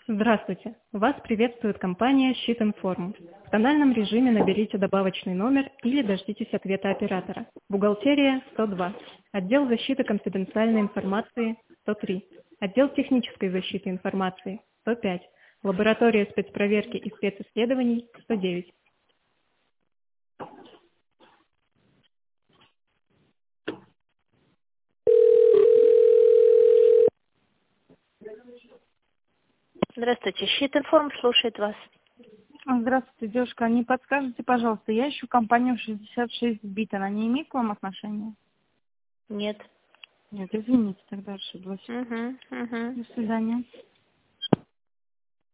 Здравствуйте! Вас приветствует компания «Щит-Информ». В тональном режиме наберите добавочный номер или дождитесь ответа оператора. Бухгалтерия– 102. Отдел защиты конфиденциальной информации– 103. Отдел технической защиты информации– 105. Лаборатория спецпроверки и специсследований– 109. Здравствуйте, Щит-Информ слушает вас. Здравствуйте, девушка. Не подскажете, пожалуйста, я ищу компанию 66 бит. Она не имеет к вам отношения? Нет. Нет, извините, тогда ошиблась. Угу. До свидания.